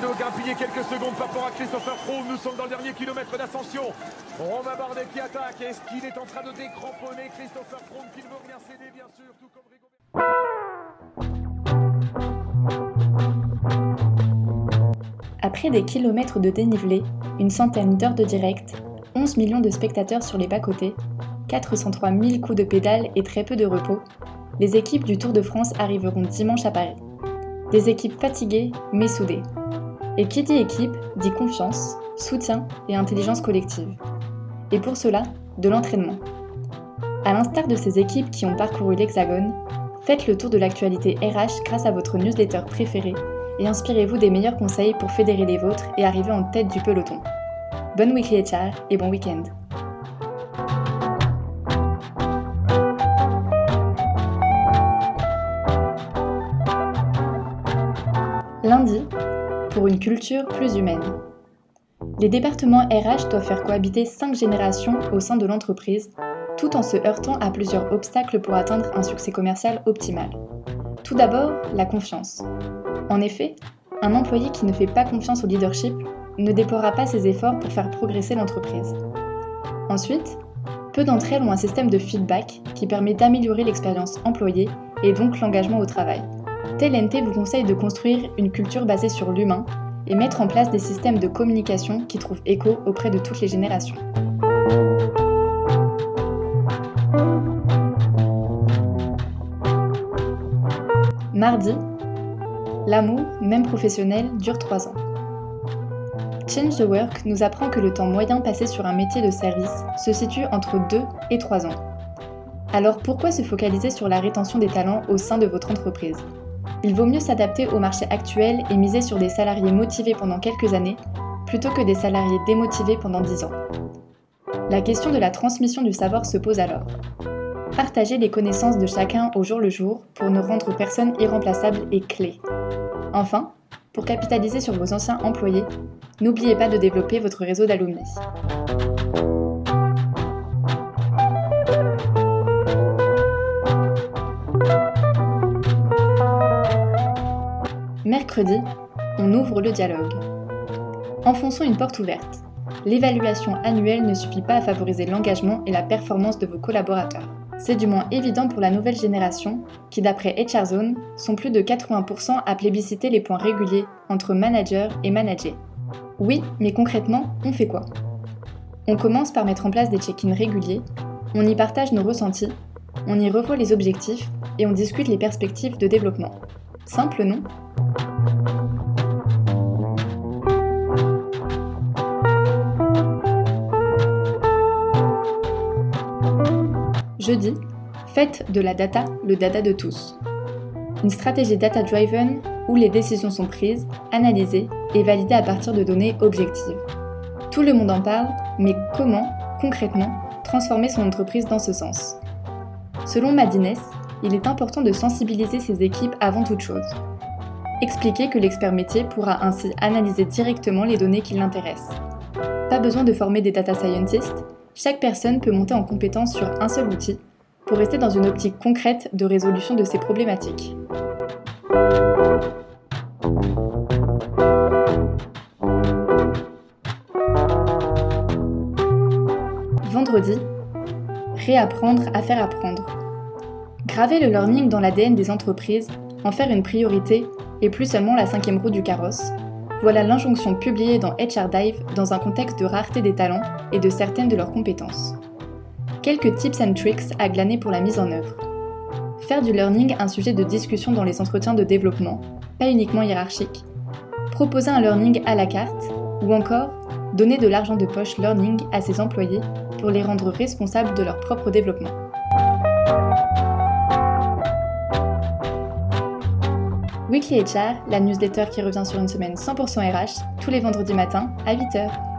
vélo grappillé quelques secondes par rapport à Christopher Froome. Nous sommes dans le dernier kilomètre d'ascension. Romain Bardet qui attaque. Est-ce qu'il est en train de décramponner Christopher Froome qui ne veut rien céder, bien sûr, tout comme Rigoberto. Après des kilomètres de dénivelé, une centaine d'heures de direct, 11 millions de spectateurs sur les bas-côtés, 403 000 coups de pédale et très peu de repos, les équipes du Tour de France arriveront dimanche à Paris. Des équipes fatiguées mais soudées. Et qui dit équipe dit confiance, soutien et intelligence collective. Et pour cela, de l'entraînement. À l'instar de ces équipes qui ont parcouru l'Hexagone, faites le tour de l'actualité RH grâce à votre newsletter préférée et inspirez-vous des meilleurs conseils pour fédérer les vôtres et arriver en tête du peloton. Bonne Weekly HR et bon week-end. Lundi, pour une culture plus humaine. Les départements RH doivent faire cohabiter 5 générations au sein de l'entreprise, tout en se heurtant à plusieurs obstacles pour atteindre un succès commercial optimal. Tout d'abord, la confiance. En effet, un employé qui ne fait pas confiance au leadership ne déploiera pas ses efforts pour faire progresser l'entreprise. Ensuite, peu d'entre elles ont un système de feedback qui permet d'améliorer l'expérience employée et donc l'engagement au travail. TLNT vous conseille de construire une culture basée sur l'humain et mettre en place des systèmes de communication qui trouvent écho auprès de toutes les générations. Mardi, l'amour, même professionnel, dure 3 ans. Change the Work nous apprend que le temps moyen passé sur un métier de service se situe entre 2 et 3 ans. Alors pourquoi se focaliser sur la rétention des talents au sein de votre entreprise ? Il vaut mieux s'adapter au marché actuel et miser sur des salariés motivés pendant quelques années, plutôt que des salariés démotivés pendant 10 ans. La question de la transmission du savoir se pose alors. Partager les connaissances de chacun au jour le jour pour ne rendre personne irremplaçable est clé. Enfin, pour capitaliser sur vos anciens employés, n'oubliez pas de développer votre réseau d'alumni. Mercredi, on ouvre le dialogue. Enfonçons une porte ouverte. L'évaluation annuelle ne suffit pas à favoriser l'engagement et la performance de vos collaborateurs. C'est du moins évident pour la nouvelle génération, qui d'après HRZone, sont plus de 80% à plébisciter les points réguliers entre manager et managé. Oui, mais concrètement, on fait quoi ? On commence par mettre en place des check-ins réguliers, on y partage nos ressentis, on y revoit les objectifs et on discute les perspectives de développement. Simple, non ? Jeudi, faites de la data le dada de tous. Une stratégie data-driven où les décisions sont prises, analysées et validées à partir de données objectives. Tout le monde en parle, mais comment, concrètement, transformer son entreprise dans ce sens ? Selon Madines, il est important de sensibiliser ses équipes avant toute chose. Expliquer que l'expert métier pourra ainsi analyser directement les données qui l'intéressent. Pas besoin de former des data scientists, chaque personne peut monter en compétence sur un seul outil pour rester dans une optique concrète de résolution de ces problématiques. Vendredi, réapprendre à faire apprendre. Graver le learning dans l'ADN des entreprises, en faire une priorité et plus seulement la 5e roue du carrosse, voilà l'injonction publiée dans HR Dive dans un contexte de rareté des talents et de certaines de leurs compétences. Quelques tips and tricks à glaner pour la mise en œuvre. Faire du learning un sujet de discussion dans les entretiens de développement, pas uniquement hiérarchique. Proposer un learning à la carte, ou encore donner de l'argent de poche learning à ses employés pour les rendre responsables de leur propre développement. Weekly HR, la newsletter qui revient sur une semaine 100% RH, tous les vendredis matins à 8h.